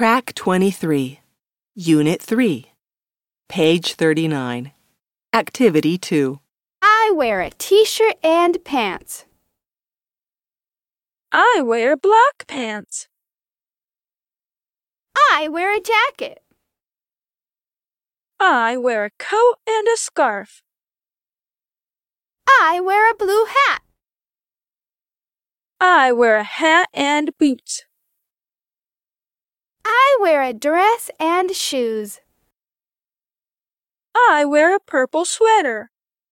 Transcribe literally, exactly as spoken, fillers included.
Track twenty-three, Unit three, page thirty-nine. Activity two. I wear a t-shirt and pants. I wear black pants. I wear a jacket. I wear a coat and a scarf. I wear a blue hat. I wear a hat and boots. I wear a dress and shoes. I wear a purple sweater.